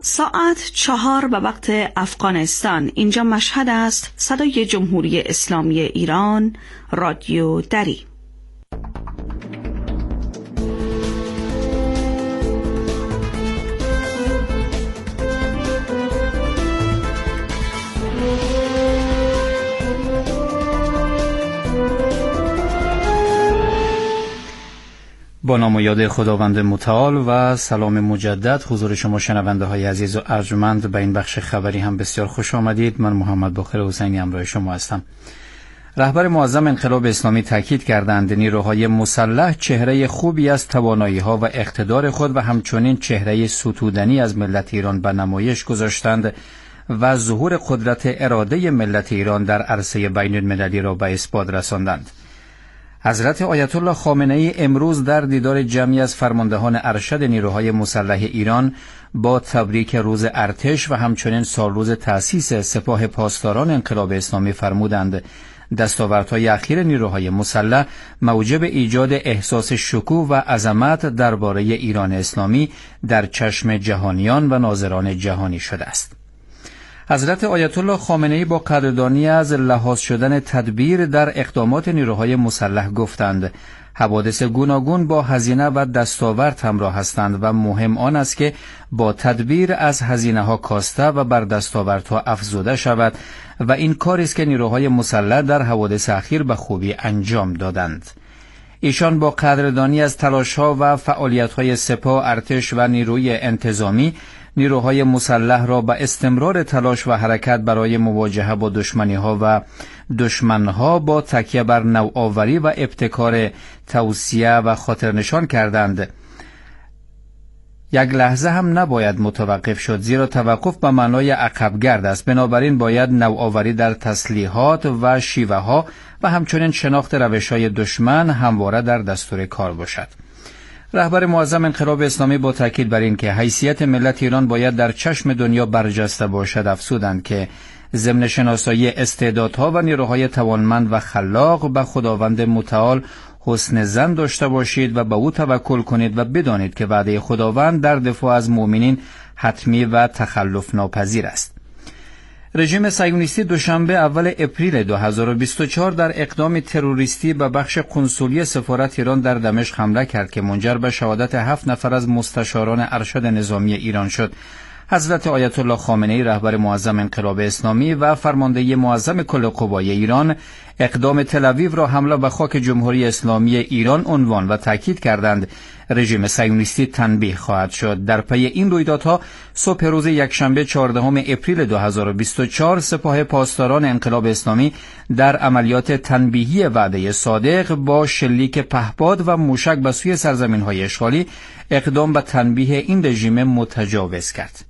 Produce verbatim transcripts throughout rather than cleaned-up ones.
ساعت چهار به وقت افغانستان. اینجا مشهد است. صدای جمهوری اسلامی ایران، رادیو دری. با نام و یاد خداوند متعال و سلام مجدد حضور شما شنونده های عزیز و ارجمند به این بخش خبری هم بسیار خوش آمدید. من محمد باقر حسینی همراه شما هستم. رهبر معظم انقلاب اسلامی تاکید کردند نیروهای مسلح چهره خوبی از توانایی‌ها و اقتدار خود و همچنین چهره ستودنی از ملت ایران به نمایش گذاشتند و ظهور قدرت اراده ملت ایران در عرصه بین المللی را به اثبات رساندند. حضرت آیت الله خامنه ای امروز در دیدار جمعی از فرماندهان ارشد نیروهای مسلح ایران با تبریک روز ارتش و همچنین سالروز تأسیس سپاه پاسداران انقلاب اسلامی فرمودند دستاوردهای اخیر نیروهای مسلح موجب ایجاد احساس شکوه و عظمت درباره ایران اسلامی در چشم جهانیان و ناظران جهانی شده است. حضرت آیت الله خامنه ای با قدردانی از لحاظ شدن تدبیر در اقدامات نیروهای مسلح گفتند حوادث گوناگون با هزینه و دستاورد همراه هستند و مهم آن است که با تدبیر از هزینه ها کاسته و بر دستاوردها افزوده شود و این کاری است که نیروهای مسلح در حوادث اخیر به خوبی انجام دادند. ایشان با قدردانی از تلاش‌ها و فعالیت‌های سپاه، ارتش و نیروی انتظامی نیروهای مسلح را به استمرار تلاش و حرکت برای مواجهه با دشمنی‌ها و دشمن‌ها با تکیه بر نوآوری و ابتکار توصیه و خاطرنشان کردند. یک لحظه هم نباید متوقف شد، زیرا توقف به معنای عقبگرد است. بنابراین باید نوآوری در تسلیحات و شیوه‌ها و همچنین شناخت روش‌های دشمن همواره در دستور کار باشد. رهبر معظم انقلاب اسلامی با تاکید بر این که حیثیت ملت ایران باید در چشم دنیا برجسته باشد افزودند که ضمن شناسایی استعدادها و نیروهای توانمند و خلاق به خداوند متعال حسن ظن داشته باشید و به او توکل کنید و بدانید که وعده خداوند در دفاع از مؤمنین حتمی و تخلف ناپذیر است. رژیم صهیونیستی دوشنبه اول اپریل دو هزار و بیست و چهار در اقدام تروریستی به بخش قنسولی سفارت ایران در دمشق حمله کرد که منجر به شهادت هفت نفر از مستشاران ارشد نظامی ایران شد. حضرت آیت الله خامنه ای رهبر معظم انقلاب اسلامی و فرمانده معظم کل قوای ایران اقدام تل‌آویو را حمله به خاک جمهوری اسلامی ایران عنوان و تاکید کردند رژیم صهیونیستی تنبیه خواهد شد. در پی این رویدادها صبح روز یکشنبه چهاردهم اپریل دو هزار و بیست و چهار سپاه پاسداران انقلاب اسلامی در عملیات تنبیهی وعده صادق با شلیک پهپاد و موشک به سوی سرزمین‌های اشغالی اقدام به تنبیه این رژیم متجاوز کرد.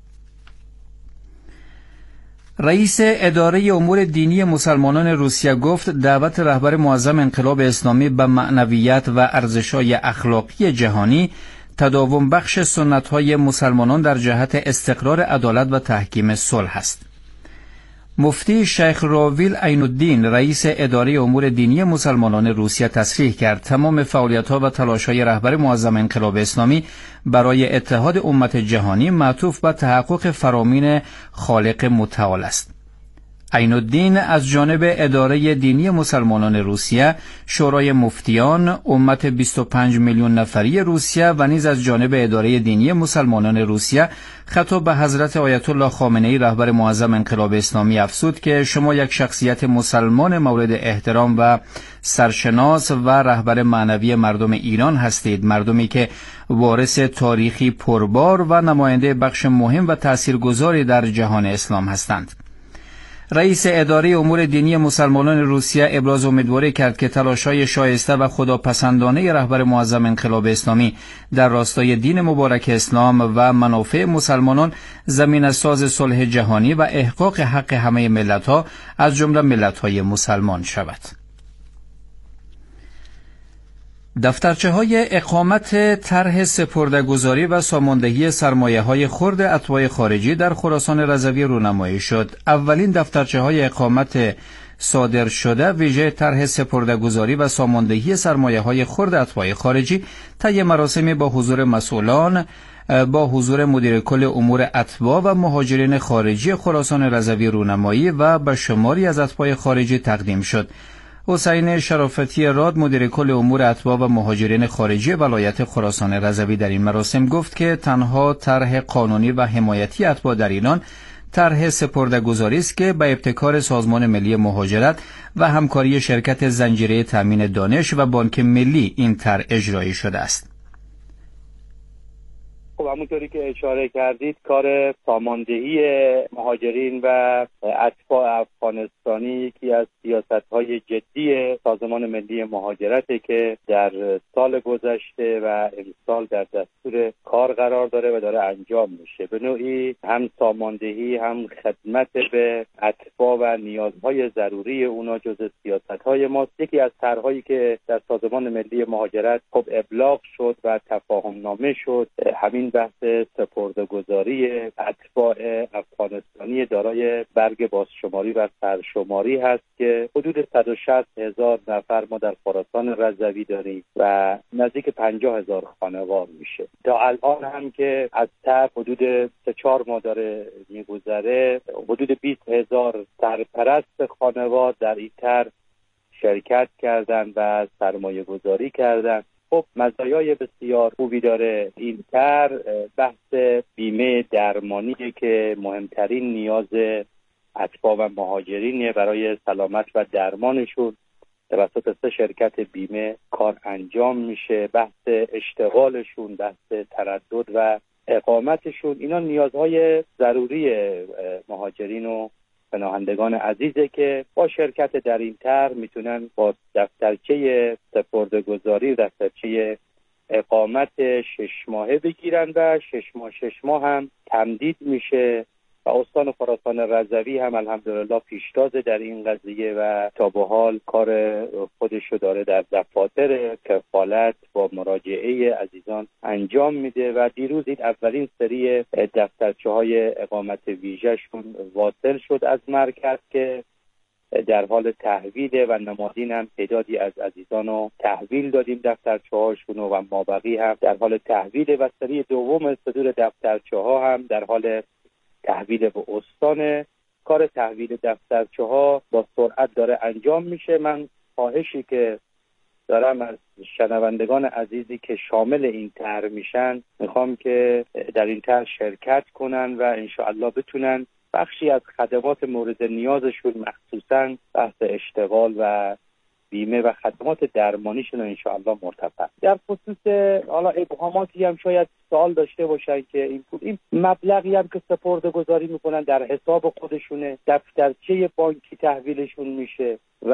رئیس اداره امور دینی مسلمانان روسیه گفت دعوت رهبر معظم انقلاب اسلامی به معنویت و ارزش‌های اخلاقی جهانی تداوم بخش سنت‌های مسلمانان در جهت استقرار عدالت و تحکیم صلح است. مفتی شیخ راویل عین الدین رئیس اداره امور دینی مسلمانان روسیه تصریح کرد تمام فعالیت‌ها و تلاش‌های رهبر معظم انقلاب اسلامی برای اتحاد امت جهانی معطوف به تحقق فرامین خالق متعال است. عین الدین از جانب اداره دینی مسلمانان روسیه، شورای مفتیان، امت بیست و پنج میلیون نفری روسیه و نیز از جانب اداره دینی مسلمانان روسیه خطاب به حضرت آیت الله خامنه ای رهبر معظم انقلاب اسلامی افزود که شما یک شخصیت مسلمان مورد احترام و سرشناس و رهبر معنوی مردم ایران هستید، مردمی که وارث تاریخی پربار و نماینده بخش مهم و تاثیرگذاری در جهان اسلام هستند. رئیس اداره امور دینی مسلمانان روسیه ابراز امیدواری کرد که تلاش‌های شایسته و خداپسندانه رهبر معظم انقلاب اسلامی در راستای دین مبارک اسلام و منافع مسلمانان زمینه‌ساز صلح جهانی و احقاق حق همه ملت‌ها از جمله ملت‌های مسلمان شود. دفترچه‌های اقامت طرح سپرده‌گذاری و ساماندهی سرمایه‌های خرد اتباع خارجی در خراسان رضوی رونمایی شد. اولین دفترچه‌های اقامت صادر شده ویژه طرح سپرده‌گذاری و ساماندهی سرمایه‌های خرد اتباع خارجی طی مراسمی با حضور مسئولان با حضور مدیر کل امور اتباع و مهاجرین خارجی خراسان رضوی رونمایی و به شماری از اتباع خارجی تقدیم شد. حسین شرافتی راد مدیر کل امور اتباع و مهاجرین خارجی ولایت خراسان رضوی در این مراسم گفت که تنها طرح قانونی و حمایتی اتباع در ایران طرح سپرده‌گذاری است که به ابتکار سازمان ملی مهاجرت و همکاری شرکت زنجیره تامین دانش و بانک ملی این طرح اجرایی شده است. خب همونطوری که اشاره کردید کار ساماندهی مهاجرین و اتباع افغانستانی یکی از سیاست‌های جدی سازمان ملی مهاجرته که در سال گذشته و امسال در دستور کار قرار داره و داره انجام میشه. به نوعی هم ساماندهی هم خدمت به اتباع و نیازهای ضروری اونا جزء سیاست‌های ماست. یکی از طرح‌هایی که در سازمان ملی مهاجرت خب ابلاغ شد و تفاهم نامه شد همین بحث سپرده‌گذاری اتباع افغانستانی دارای برگ بازشماری و سرشماری هست که حدود صد و شصت هزار نفر ما در خراسان رضوی داریم و نزدیک پنجاه هزار خانوار میشه. تا الان هم که از طرح حدود سه چهار ماه داره میگذره حدود بیست هزار سرپرست خانوار در این طرح شرکت کردن و سرمایه گذاری کردن. خب مزایای بسیار خوبی داره این طرح. بحث بیمه درمانیه که مهمترین نیاز اتباع و مهاجرینه برای سلامت و درمانشون توسط سه شرکت بیمه کار انجام میشه. بحث اشتغالشون، بحث تردد و اقامتشون، اینا نیازهای ضروری مهاجرین و پناهندگان عزیزه که با شرکت در این طرح میتونن با دفترچه سپرده‌گذاری دفترچه اقامت شش ماهه بگیرن و شش ماه شش ماه هم تمدید میشه و استان خراسان رضوی هم الحمدلله پیشتازه در این قضیه و تا به حال کار خودشو داره در دفاتر کفالت با مراجعه عزیزان انجام میده و دیروز این اولین سری دفترچه های اقامت ویژه‌شون واصل شد از مرکز که در حال تحویل و نمادین هم تعدادی از عزیزان رو تحویل دادیم دفترچه هاشون و مابقی هم در حال تحویل و سری دوم صدور دفترچه ها هم در حال تحویل به استان. کار تحویل دفترچه ها با سرعت داره انجام میشه. من خواهشی که دارم از شنوندگان عزیزی که شامل این طرح میشن میخوام که در این طرح شرکت کنن و انشاءالله بتونن بخشی از خدمات مورد نیازشون مخصوصا بحث اشتغال و بیمه و خدمات درمانیشون رو انشاءالله مرتفع. در خصوص حالا ابهاماتی هم شاید سوال داشته باشن که این پول این مبلغی هم که سپرده‌گذاری میکنن در حساب خودشونه، دفترچه بانکی تحویلشون میشه و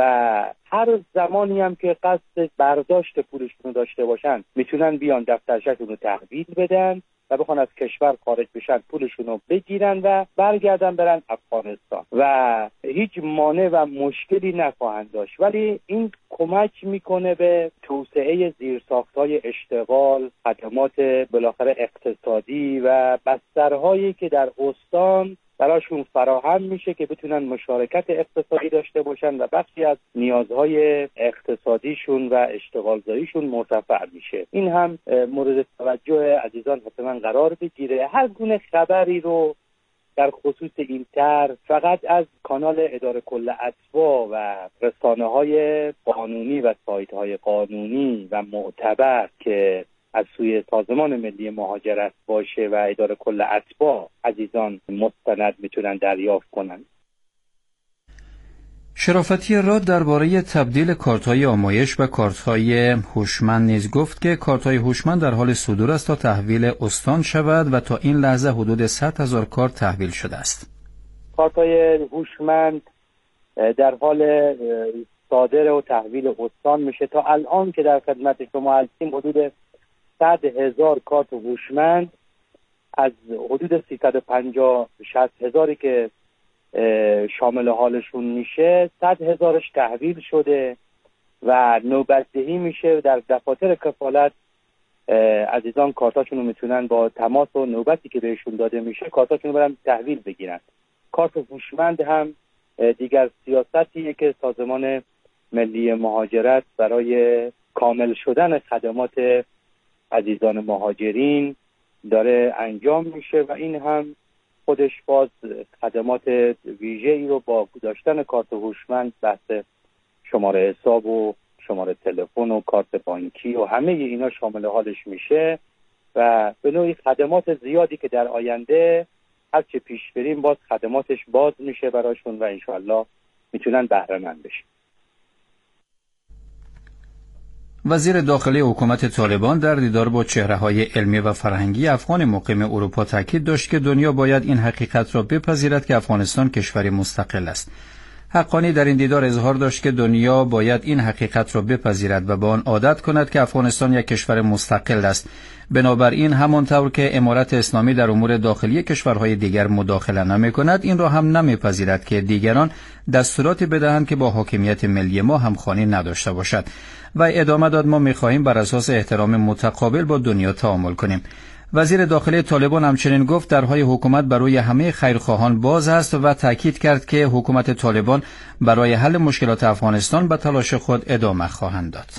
هر زمانی هم که قصد برداشت پولشون رو داشته باشن میتونن بیان دفترچه‌شون رو تحویل بدن و بخوان از کشور خارج بشن پولشون رو بگیرن و برگردن برن افغانستان و هیچ مانع و مشکلی نخواهند داشت. ولی این کمک میکنه به توسعه زیرساخت‌های اشتغال، خدمات بالاخره اقتصادی و بسترهایی که در استان براشون فراهم میشه که بتونن مشارکت اقتصادی داشته باشن و بخشی از نیازهای اقتصادیشون و اشتغالزاییشون مرتفع میشه. این هم مورد توجه عزیزان حتما قرار بگیره. هر گونه خبری رو در خصوص این طرح فقط از کانال اداره کل اتباع و رسانه‌های قانونی و سایت‌های قانونی و معتبر که از سوی سازمان ملی مهاجرت باشه و اداره کل اتباع عزیزان مستند میتونن دریافت کنن. شرافتی راد درباره تبدیل کارت‌های آمایش به کارت‌های هوشمند نیز گفت که کارت‌های هوشمند در حال صدور است تا تحویل استان شود و تا این لحظه حدود صد هزار کارت تحویل شده است. کارت‌های هوشمند در حال صادر و تحویل استان میشه. تا الان که در خدمت شما هستیم حدود صد هزار کارت هوشمند از حدود سیصد و پنجاه شصت هزاری که شامل حالشون میشه صد هزارش تحویل شده و نوبتدهی میشه در دفاتر کفالت. عزیزان کارتاشون رو میتونن با تماس و نوبتی که بهشون داده میشه کارتاشون رو برن تحویل بگیرن. کارت هوشمند هم دیگر سیاستیه که سازمان ملی مهاجرت برای کامل شدن خدمات عزیزان مهاجرین داره انجام میشه و این هم خودش باز خدمات ویژه‌ای رو با داشتن کارت هوشمند، بحث شماره حساب و شماره تلفن و کارت بانکی و همه اینا شامل حالش میشه و به نوعی خدمات زیادی که در آینده هر چه پیش بریم باز خدماتش باز میشه براشون و انشاءالله میتونن بهره مند بشن. وزیر داخلی حکومت طالبان در دیدار با چهره‌های علمی و فرهنگی افغان مقیم اروپا تاکید داشت که دنیا باید این حقیقت را بپذیرد که افغانستان کشوری مستقل است. حقانی در این دیدار اظهار داشت که دنیا باید این حقیقت را بپذیرد و به آن عادت کند که افغانستان یک کشور مستقل است. بنابراین همانطور که امارت اسلامی در امور داخلی کشورهای دیگر مداخله نمی کند، این را هم نمی پذیرد که دیگران دستوراتی بدهند که با حاکمیت ملی ما همخوانی نداشته باشد. و ادامه داد ما می خواهیم بر اساس احترام متقابل با دنیا تعامل کنیم. وزیر داخلی طالبان همچنین گفت درهای حکومت برای همه خیرخواهان باز است و تاکید کرد که حکومت طالبان برای حل مشکلات افغانستان به تلاش خود ادامه خواهند داد.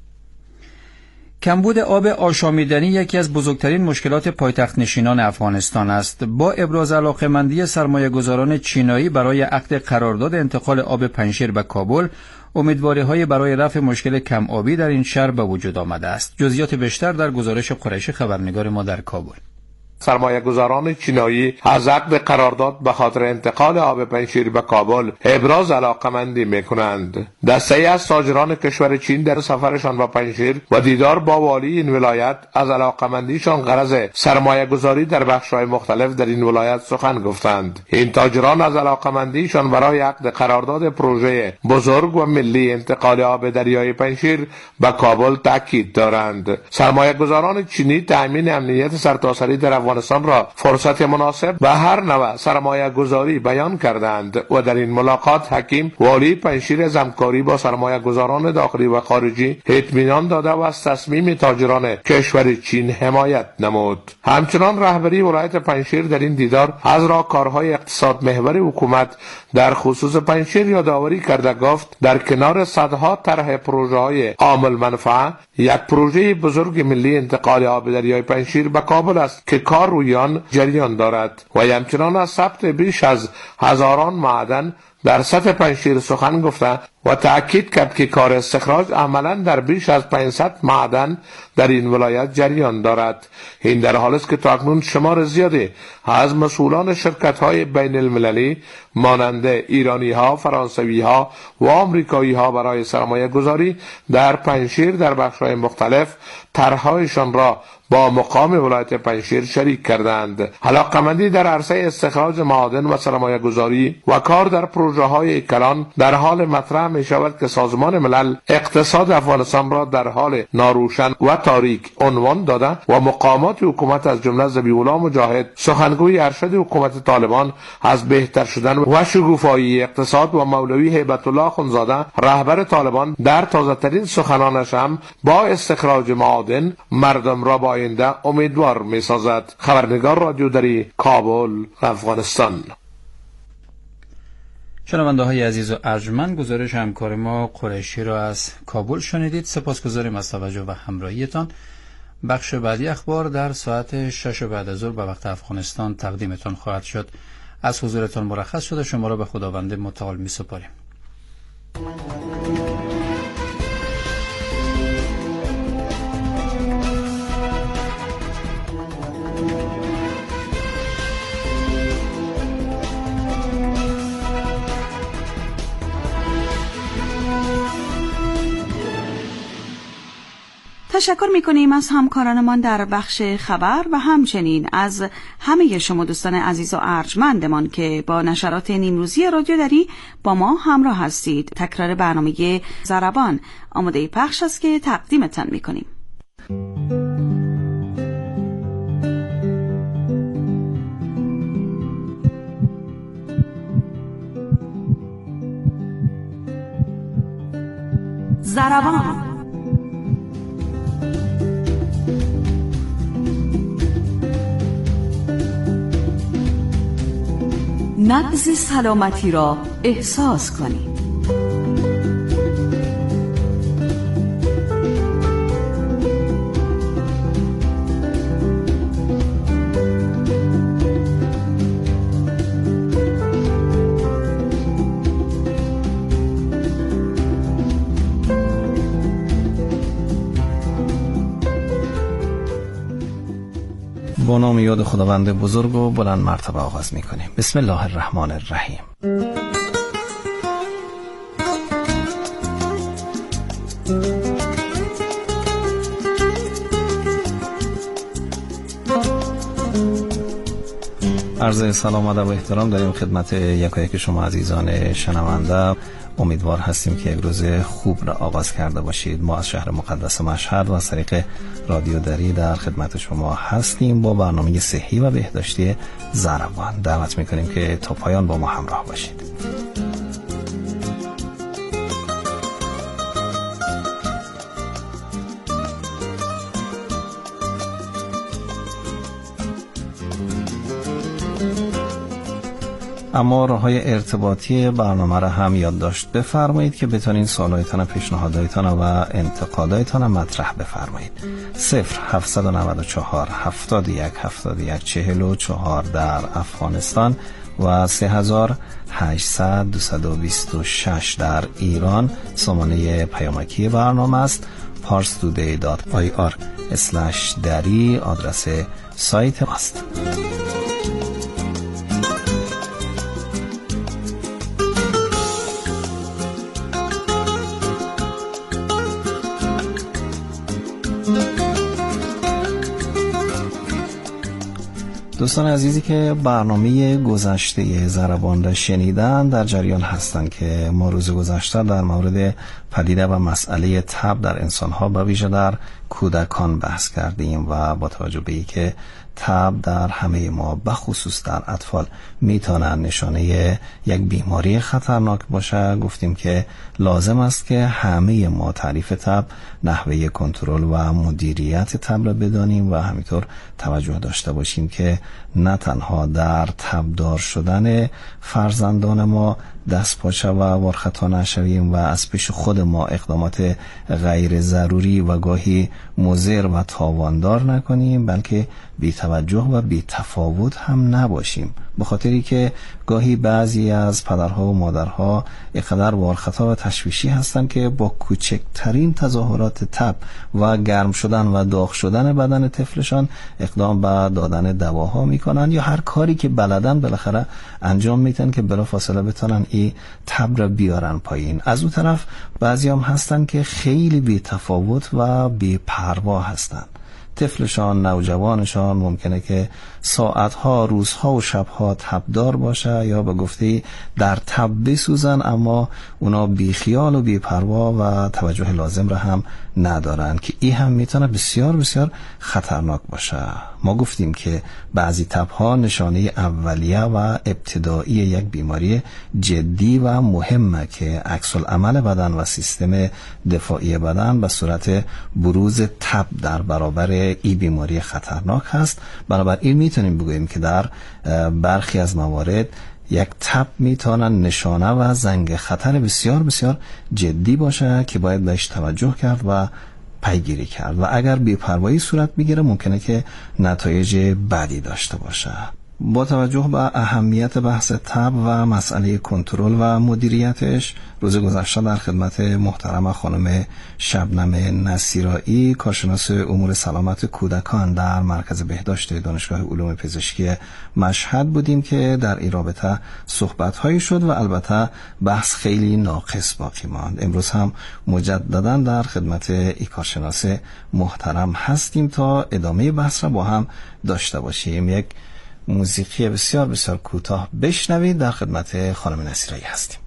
کمبود آب آشامیدنی یکی از بزرگترین مشکلات پایتخت نشینان افغانستان است. با ابراز علاقه‌مندی سرمایه‌گذاران چینایی برای عقد قرارداد انتقال آب پنجشیر به کابل، امیدواری‌های برای رفع مشکل کم آبی در این شهر به وجود آمده است. جزئیات بیشتر در گزارش قریشی خبرنگار ما در کابل. سرمایه‌گذاران چینایی از عقد قرارداد به خاطر انتقال آب پنجشیر به کابل ابراز علاقه‌مندی می‌کنند. دسته‌ای از تاجران کشور چین در سفرشان به پنجشیر و دیدار با والی این ولایت از علاقه‌مندیشان غرض سرمایه‌گذاری در بخش‌های مختلف در این ولایت سخن گفتند. این تاجران از علاقه‌مندیشان برای عقد قرارداد پروژه بزرگ و ملی انتقال آب دریای پنجشیر به کابل تاکید دارند. سرمایه‌گذاران چینی تأمین امنیت سرتاسری در افغانستان را فرصت مناسب و هر نوع سرمایه گذاری بیان کردند و در این ملاقات حکیم والی پنجشیر از همکاری با سرمایه گذاران داخلی و خارجی اطمینان داده و از تصمیم تاجران کشور چین حمایت نمود. همچنان رهبری ولایت پنجشیر در این دیدار از راهکارهای اقتصاد محور حکومت در خصوص پنجشیر یادآوری کرده گفت در کنار صدها طرح پروژه های عامل منفعه، یک پروژه بزرگ ملی انتقال آب دریای پنجشیر به کابل است که کار روی آن جریان دارد و همچنان از ثبت بیش از هزاران معدن در سطح پنجشیر سخن گفته و تأکید کرد که کار استخراج عملا در بیش از پانصد معدن در این ولایت جریان دارد. این در حالی است که تاکنون شمار زیادی از مسئولان شرکت‌های بین المللی مانند ایرانی‌ها، فرانسوی‌ها و آمریکایی‌ها برای سرمایه گذاری در پنجشیر در بخش‌های مختلف طرح‌هایشان را با مقام ولایت پنجشیر شریک کردند. علاقه‌مندی در عرصه استخراج معادن و سرمایه گذاری و کار در پروژه های کلان در حال مطرح می شود که سازمان ملل اقتصاد افغانستان را در حال ناروشن و تاریک عنوان داده و مقامات حکومت از جمله ذبیح‌الله مجاهد سخنگوی ارشد حکومت طالبان از بهتر شدن و شکوفایی اقتصاد و مولوی هیبت الله اخندزاده رهبر طالبان در تازه ترین سخنانش هم با استخراج معادن مردم را با آینده امیدوار می سازد. خبرنگار رادیو دری کابل، افغانستان. شنونده های عزیز و ارجمند، گزارش همکار ما قریشی را از کابل شنیدید. سپاسگزاریم از توجه و همراهیتان. بخش بعدی اخبار در ساعت شش بعد از ظهر به وقت افغانستان تقدیمتان خواهد شد. از حضورتان مرخص شده شما را به خداوند متعال می سپاریم. تشکر می‌کنیم از همکارانمان در بخش خبر و همچنین از همه شما دوستان عزیز و ارجمندمان که با نشرات نیمروزی رادیو دری با ما همراه هستید. تکرار برنامه ضربان آماده پخش است که تقدیمتان می‌کنیم. ضربان نبض سلامتی را احساس کنید. با نام یاد خداوند بزرگ و بلند مرتبه آغاز میکنیم. بسم الله الرحمن الرحیم. عرض سلام ادب و احترام داریم خدمت یکایک شما عزیزان شنونده. امیدوار هستیم که یک روز خوب را آغاز کرده باشید. ما از شهر مقدس مشهد و از طریق رادیو دری در خدمت شما هستیم با برنامه صحی و بهداشتی ضربان. دعوت میکنیم که تا پایان با ما همراه باشید. اما راه‌های ارتباطی برنامه را هم یادداشت بفرمایید که بتونین سوالایتان، پیشنهاداتتان و انتقاداتتان مطرح بفرمایید. صفر هفتصد و نود و چهار هفتاد و یک هفتاد و یک چهل و چهار در افغانستان و سه هزار هشتصد دویست و بیست و شش در ایران سامانه پیامکی برنامه است. پارس تودی دات آی آر اسلش دری آدرس سایت است. دوستان عزیزی که برنامه گذشته ضربان را شنیدن در جریان هستند که ما روز گذشته در مورد پدیده و مسئله تب در انسان‌ها به ویژه در کودکان بحث کردیم و با توجه به اینکه تب در همه ما بخصوص در اطفال میتونه نشانه یک بیماری خطرناک باشه، گفتیم که لازم است که همه ما تعریف تب، نحوه کنترل و مدیریت تب را بدانیم و همینطور توجه داشته باشیم که نه تنها در تبدار شدن فرزندان ما دست پاچه و وارخطا نشویم و از پیش خود ما اقدامات غیر ضروری و گاهی مضر و تاواندار نکنیم، بلکه بی توجه و بی تفاوت هم نباشیم، به خاطری که گاهی بعضی از پدرها و مادرها اینقدر وارخطا و تشویشی هستند که با کوچکترین تظاهرات تب و گرم شدن و داغ شدن بدن طفلشان اقدام به دادن دواها میکنن یا هر کاری که بلدن بالاخره انجام میتن که بلافاصله بتونن این تب را بیارن پایین. از اون طرف بعضی هم هستن که خیلی بی تفاوت و بی پروا هستن. طفلشان، نوجوانشان ممکنه که ساعتها، روزها و شبها تبدار باشه یا به گفته در تب بسوزن، اما اونا بی خیال و بی پروا و توجه لازم را هم ندارن که این هم میتونه بسیار بسیار خطرناک باشه. ما گفتیم که بعضی تبها نشانه اولیه و ابتدایی یک بیماری جدی و مهمه که عکس العمل بدن و سیستم دفاعی بدن به صورت بروز تب در برابر این بیماری خطرناک هست. بنابراین میتونیم بگوییم که در برخی از موارد یک تب میتونه نشانه و زنگ خطر بسیار بسیار جدی باشه که باید بهش توجه کرد و پیگیری کرد و اگر بی‌پروایی صورت بگیره ممکنه که نتایج بدی داشته باشه. با توجه به اهمیت بحث تب و مسئله کنترل و مدیریتش، روز گذشته در خدمت محترم خانم شبنم نصیرایی، کارشناس امور سلامت کودکان در مرکز بهداشت دانشگاه علوم پزشکی مشهد بودیم که در این رابطه صحبت‌هایی شد و البته بحث خیلی ناقص باقی ماند. امروز هم مجددا در خدمت این کارشناس محترم هستیم تا ادامه بحث را با هم داشته باشیم. یک موسیقی بسیار بسیار کوتاه بشنوید. در خدمت خانم نصیرایی هستیم.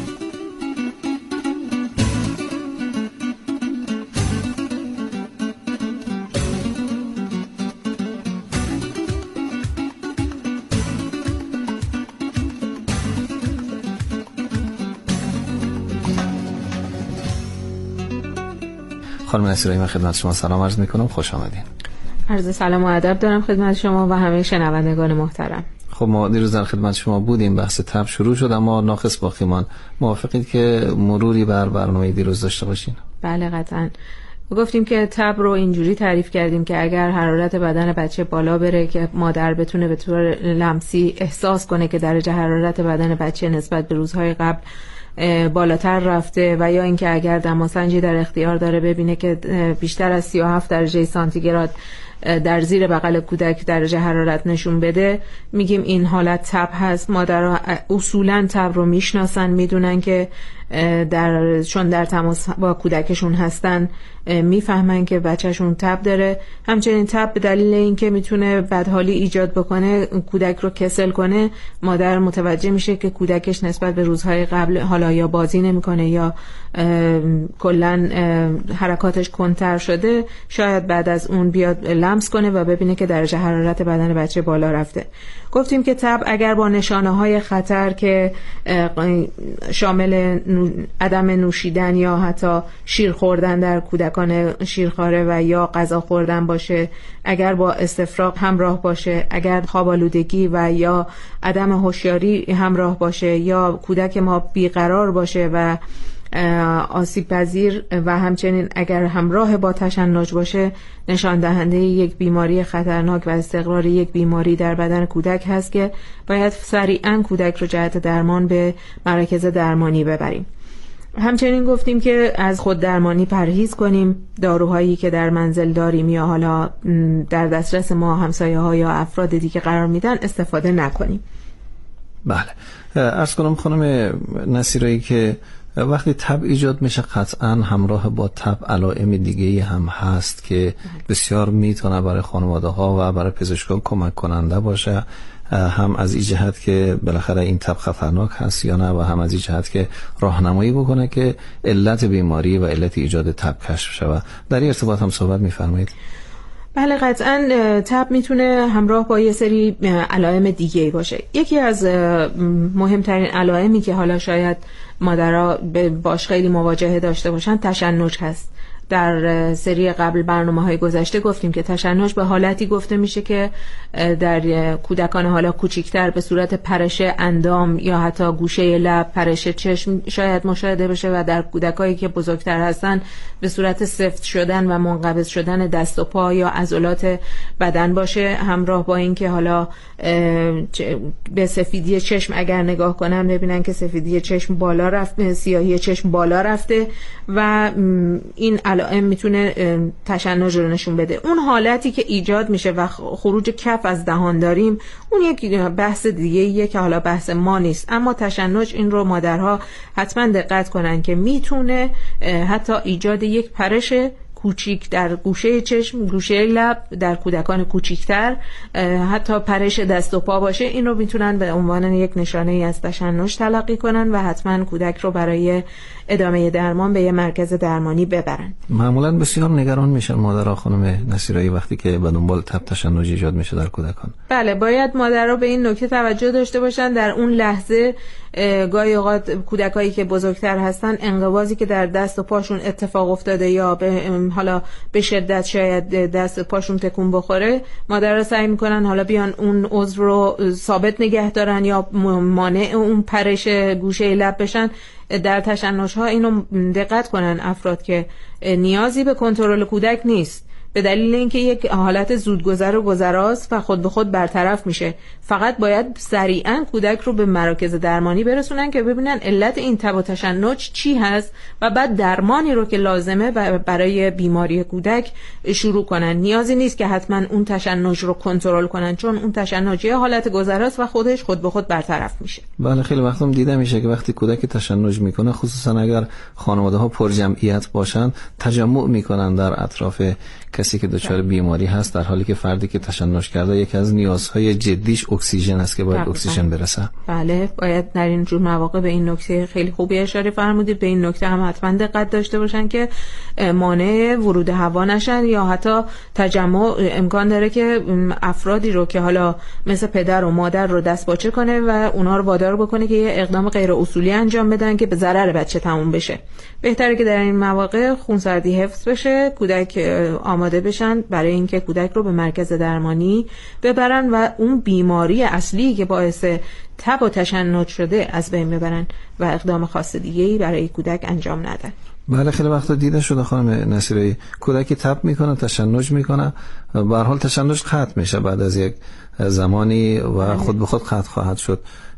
خانم نصیرایی، من خدمت شما سلام عرض میکنم، خوش آمدین. عرض سلام و ادب دارم خدمت شما و همه شنوندگان محترم. خب ما دیروز در خدمت شما بودیم، بحث تب شروع شد اما ناقص باقی ماند. موافقید که مروری بر برنامه دیروز داشته باشین؟ بله قطعاً. گفتیم که تب رو اینجوری تعریف کردیم که اگر حرارت بدن بچه بالا بره که مادر بتونه به طور لمسی احساس کنه که درجه حرارت بدن بچه نسبت به روزهای قبل بالاتر رفته و یا اینکه اگر دماسنجی در اختیار داره ببینه که بیشتر از سی و هفت درجه سانتیگراد در زیر بغل کودک درجه حرارت نشون بده، میگیم این حالت تب هست. مادرها اصولا تب رو میشناسن، میدونن که در چون در تماس با کودکشون هستن میفهمن که بچهشون تب داره. همچنین تب به دلیل اینکه میتونه بدحالی ایجاد بکنه، کودک رو کسل کنه، مادر متوجه میشه که کودکش نسبت به روزهای قبل حالا یا بازی نمیکنه یا کلا حرکاتش کندتر شده، شاید بعد از اون بیاد لمس کنه و ببینه که درجه حرارت بدن بچه بالا رفته. گفتیم که تب اگر با نشانه های خطر که شامل عدم نوشیدن یا حتی شیر خوردن در کودکان شیرخواره و یا غذا خوردن باشه، اگر با استفراغ همراه باشه، اگر خواب آلودگی و یا عدم هوشیاری همراه باشه، یا کودک ما بیقرار باشه و آسیب پذیر و همچنین اگر همراه با تشنج باشه، نشان دهنده یک بیماری خطرناک و استقرار یک بیماری در بدن کودک هست که باید سریعاً کودک رو جهت درمان به مراکز درمانی ببریم. همچنین گفتیم که از خود درمانی پرهیز کنیم، داروهایی که در منزل داریم یا حالا در دسترس ما همسایه ها یا افراد دیگه قرار میدن استفاده نکنیم. بله، عرض کنم خانم نصیرایی که وقتی تب ایجاد میشه قطعا همراه با تب علائم دیگه هم هست که بسیار میتونه برای خانواده ها و برای پزشکان کمک کننده باشه، هم از این جهت که بالاخره این تب خطرناک هست یا نه، و هم از این جهت که راهنمایی بکنه که علت بیماری و علت ایجاد تب کشف شود. در این ارتباط هم صحبت میفرمایید. بله، قطعاً تب میتونه همراه با یه سری علائم دیگه باشه. یکی از مهمترین علائمی که حالا شاید مادرها باش خیلی مواجهه داشته باشن تشنج هست. در سری قبل برنامه‌های گذشته گفتیم که تشنج به حالتی گفته میشه که در کودکان حالا کوچیکتر به صورت پرش اندام یا حتی گوشه لب، پرش چشم شاید مشاهده بشه و در کودکایی که بزرگتر هستن به صورت سفت شدن و منقبض شدن دست و پا یا عضلات بدن باشه، همراه با این که حالا به سفیدی چشم اگر نگاه کنن ببینن که سفیدی چشم بالا رفته، سیاهی چشم بالا رفته و این علائم میتونه تشنج رو نشون بده. اون حالتی که ایجاد میشه و خروج کف از دهان داریم، اون یک بحث دیگه ایه که حالا بحث ما نیست، اما تشنج این رو مادرها حتما دقت کنن که میتونه حتی ایجاد یک پرش کوچیک در گوشه چشم، گوشه لب در کودکان کوچیکتر، حتی پرش دست و پا باشه، این رو میتونن به عنوان یک نشانه ای از تشنج تلقی کنن و حتما کودک رو برای ادامه درمان به یه مرکز درمانی ببرن. معمولا بسیار نگران میشن مادرها خانم نصیرایی وقتی که به دنبال تب تشنج ایجاد میشه در کودکان. بله، باید مادرها به این نکته توجه داشته باشن. در اون لحظه گاهی اوقات کودکایی که بزرگتر هستن، انقباضی که در دست و پاشون اتفاق افتاده یا به حالا به شدت شاید دست و پاشون تکون بخوره، مادرها سعی میکنن حالا بیان اون عضو رو ثابت نگه دارن یا مانع اون پرش گوشه لب بشن. در تشنج ها اینو دقت کنن افراد که نیازی به کنترل کودک نیست، به دلیل اینکه یک حالت زودگذر و گذراست و خود به خود برطرف میشه. فقط باید سریعا کودک رو به مراکز درمانی برسونن که ببینن علت این تب و تشنج چی هست و بعد درمانی رو که لازمه برای بیماری کودک شروع کنن. نیازی نیست که حتما اون تشنج رو کنترل کنن، چون اون تشنج یه حالت گذراست و خودش خود به خود برطرف میشه. بله، خیلی وقتم دیده میشه که وقتی کودک تشنج میکنه، خصوصا اگر خانواده ها پر جمعیت باشن، تجمع میکنن در اطراف کسی که دچار بیماری هست، در حالی که فردی که تشنج کرده یکی از نیازهای جدیش اکسیژن است که باید اکسیژن برسه. بله، باید در این جور مواقع به این نکته خیلی خوبی اشاره فرمودید. به این نکته هم حتما دقت داشته باشن که مانع ورود هوا نشن یا حتی تجمع. امکان داره که افرادی رو که حالا مثل پدر و مادر رو دست باچه کنه و اونا رو وادار بکنه که یه اقدام غیر اصولی انجام بدن که به ضرر بچه تموم بشه. بهتره که در این مواقع خونسردی حفظ بشه، کودک آماده بشن برای اینکه کودک رو به مرکز درمانی ببرن و اون بیماری اصلی که باعث تب و تشنج شده از بین ببرن و اقدام خاص دیگه‌ای برای کودک انجام ندن. بله، خیلی وقتا دیده شده خانم نصیرایی کودکی تب میکنه، تشنج میکنه، به هر حال تشنج قطع میشه بعد از یک زمانی و خود به خود قطع خواهد شد.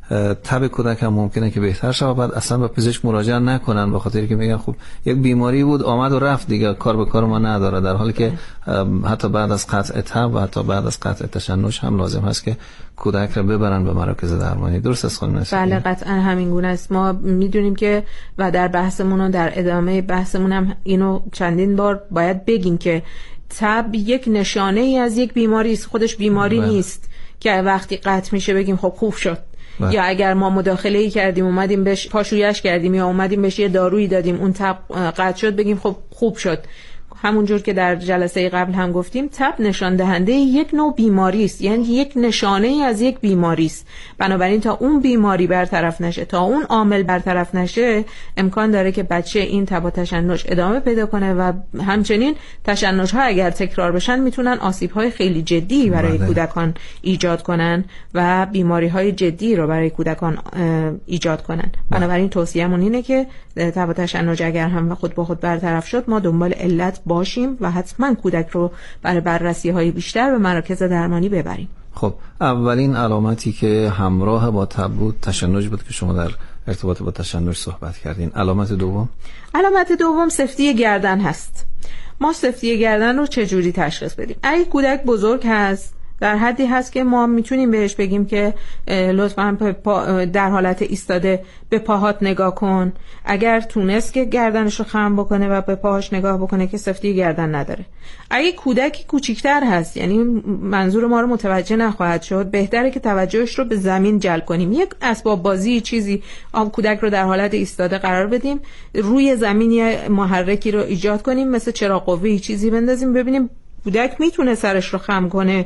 تب کودک هم ممکنه که بهتر شه و بعد اصلا به پزشک مراجعه نکنن، به خاطر که میگن خب یک بیماری بود آمد و رفت دیگه، کار به کار ما نداره، در حالی که حتی بعد از قطع تب و حتی بعد از قطع تشنج هم لازم هست که کودک رو ببرن به مراکز درمانی. درست است خانم نسرین؟ بله قطعا همین گونه است. ما میدونیم که و در بحثمون و در ادامه بحثمون هم اینو چندین بار باید بگیم که تب یک نشانه ای از یک بیماری است، خودش بیماری بله. نیست که وقتی قطع میشه بگیم خب خوب شد بله. یا اگر ما مداخله ای کردیم اومدیم بهش پاشویش کردیم یا اومدیم بهش یه دارویی دادیم اون تب قطع شد بگیم خب خوب شد. همونجور که در جلسه قبل هم گفتیم تب نشان دهنده یک نوع بیماری است، یعنی یک نشانه ای از یک بیماری است. بنابراین تا اون بیماری برطرف نشه، تا اون عامل برطرف نشه، امکان داره که بچه این تب و تشنج ادامه پیدا کنه و همچنین تشنج ها اگر تکرار بشن میتونن آسیب های خیلی جدی برای بله. کودکان ایجاد کنن و بیماری های جدی رو برای کودکان ایجاد کنن. بنابراین توصیه‌مون اینه که تب و تشنج اگر هم خود به خود برطرف شد ما دنبال علت باشیم و حتما کودک رو برای بررسی های بیشتر به مراکز درمانی ببریم. خب اولین علامتی که همراه با تب بود تشنج بود که شما در ارتباط با تشنج صحبت کردین. علامت دوم؟ علامت دوم سفتی گردن هست. ما سفتی گردن رو چجوری تشخیص بدیم؟ اگه کودک بزرگ هست در حدی هست که ما میتونیم بهش بگیم که لطفاً در حالت ایستاده به پاهات نگاه کن. اگر تونست که گردنش رو خم بکنه و به پاهاش نگاه بکنه که سفتی گردن نداره. اگه کودکی کوچیکتر هست، یعنی منظور ما رو متوجه نخواهد شد، بهتره که توجهش رو به زمین جلب کنیم. یک اسباب بازی چیزی آن کودک رو در حالت ایستاده قرار بدیم، روی زمین یه محرکی رو ایجاد کنیم، مثل چراغ قوه‌ای چیزی بندازیم، ببینیم کودک میتونه سرش رو خم کنه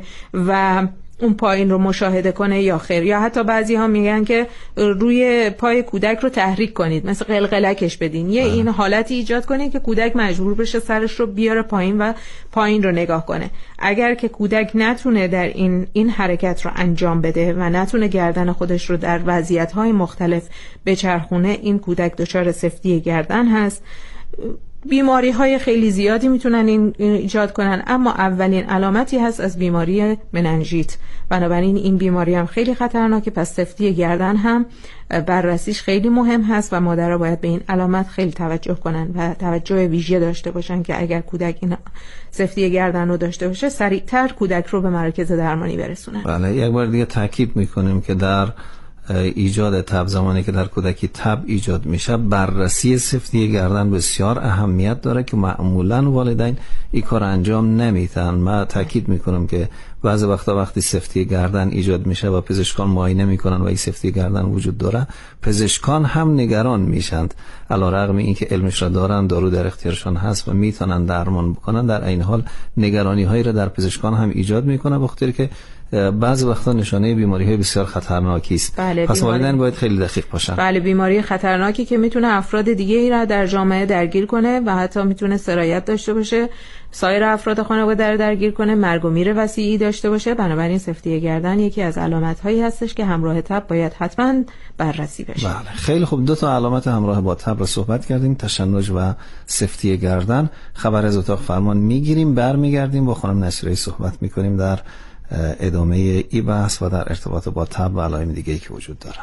و اون پایین رو مشاهده کنه یا خیر. یا حتی بعضی ها میگن که روی پای کودک رو تحریک کنید، مثل قلقلکش بدین، یه این حالتی ایجاد کنید که کودک مجبور بشه سرش رو بیاره پایین و پایین رو نگاه کنه. اگر که کودک نتونه در این این حرکت رو انجام بده و نتونه گردن خودش رو در وضعیت‌های مختلف بچرخونه، این کودک دچار سفتی گردن هست. بیماری های خیلی زیادی میتونن این ایجاد کنن، اما اولین علامتی هست از بیماری مننژیت. بنابراین این بیماری هم خیلی خطرناکه، پس سفتی گردن هم بررسیش خیلی مهم هست و مادرها باید به این علامت خیلی توجه کنن و توجه ویژه داشته باشن که اگر کودک این سفتی گردن رو داشته باشه سریعتر کودک رو به مراکز درمانی برسونن. بله، یک بار دیگه تاکید میکنیم که در ایجاد تب، زمانی که در کودکی تب ایجاد میشه، بررسی سفتی گردن بسیار اهمیت داره که معمولا والدین این کار انجام نمیتن. من تاکید میکنم که بعضی وقتا وقتی سفتی گردن ایجاد میشه و پزشکان معاینه میکنن و این سفتی گردن وجود داره، پزشکان هم نگران میشند، علیرغم اینکه علمش را دارن، دارو در اختیارشان هست و میتونن درمان بکنن، در این حال نگرانی هایی را در پزشکان هم ایجاد میکنه، بخاطر که بعضی وقتا نشانه بیماری های بسیار خطرناکی است. بله، پس والدین باید خیلی دقیق باشن. بله، بیماری خطرناکی که میتونه افراد دیگه ای را در جامعه درگیر کنه و حتی میتونه سرایت داشته باشه، سایر افراد خانواده در درگیر کنه، مرگ و میر وسیعی داشته باشه. بنابراین سفتی گردن یکی از علامت هایی هستش که همراه تب باید حتما بررسی بشه. بله، خیلی خوب. دو تا علامت همراه با تب رو صحبت کردیم، تشنج و سفتی گردن. خبر از اتاق فرمان میگیریم، برمیگردیم با خانم نصیری صحبت میکنیم در ادامه ای بحث و در ارتباط با تب و علائم دیگه‌ای که وجود داره.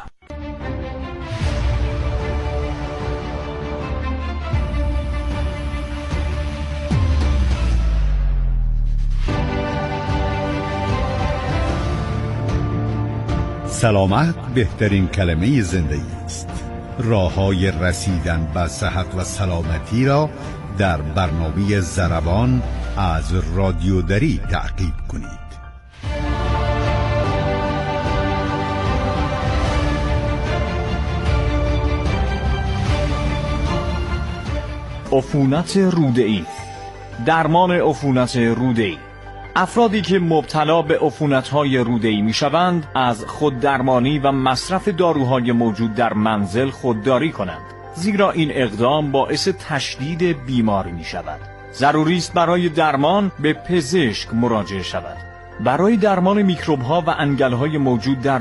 سلامت بهترین کلمه زندگی است. راه‌های رسیدن به صحت و سلامتی را در برنامه ضربان از رادیو دری تعقیب کنید. عفونت روده‌ای، درمان عفونت روده‌ای. افرادی که مبتلا به عفونت‌های روده‌ای می‌شوند از خوددرمانی و مصرف داروهای موجود در منزل خودداری کنند، زیرا این اقدام باعث تشدید بیماری می‌شود. ضروری است برای درمان به پزشک مراجعه شود. برای درمان میکروب‌ها و انگل‌های موجود در